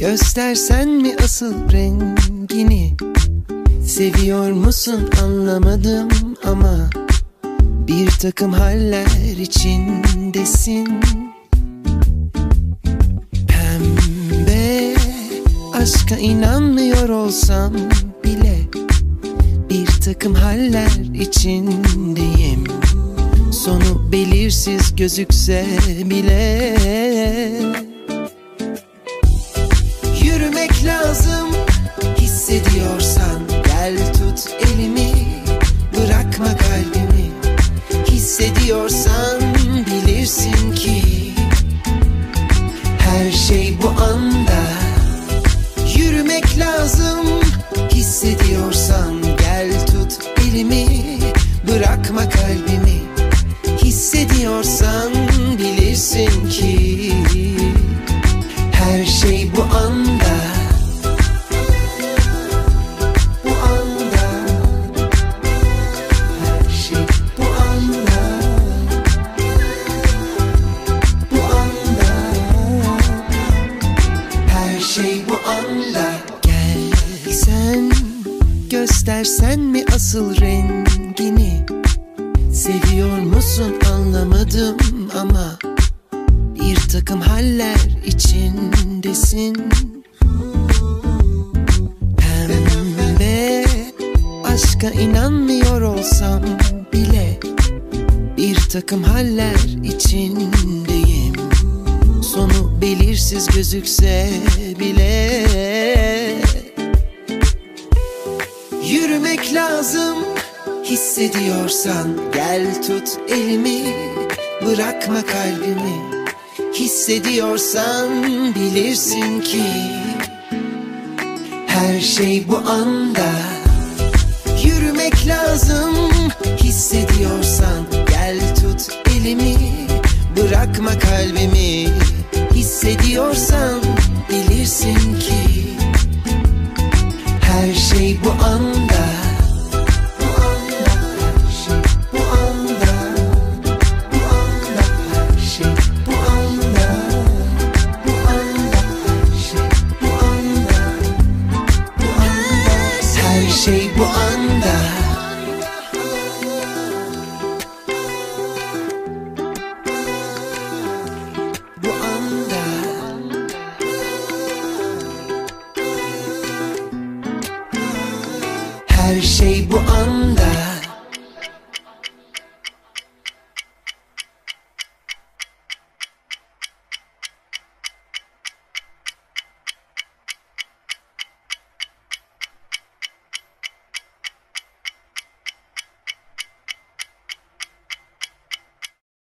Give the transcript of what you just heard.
Göstersen mi asıl rengini? Seviyor musun anlamadım ama bir takım haller içindesin. Pembe, aşka inanmıyor olsam bile bir takım haller içindeyim. Sonu belirsiz gözükse bile yürümek lazım. Hissediyorsan gel tut elimi, bırakma kalbimi. Hissediyorsan bilirsin ki her şey bu anda. Yürümek lazım. Hissediyorsan gel tut elimi, bırakma kalbimi. Hissediyorsan bilirsin ki her şey bu anda. Bu anda. Her şey bu anda. Bu anda. Her şey bu anda. Gel sen, göstersen mi asıl rengini? Seviyor musun anlamadım ama bir takım haller içindesin. Pembe, aşka inanmıyor olsam bile bir takım haller içindeyim. Sonu belirsiz gözükse bile yürümek lazım. Hissediyorsan gel tut elimi, bırakma kalbimi. Hissediyorsan bilirsin ki her şey bu anda. Yürümek lazım. Hissediyorsan gel tut elimi, bırakma kalbimi. Hissediyorsan bilirsin ki her şey bu anda. Her şey bu anda. Bu anda. Her şey bu anda.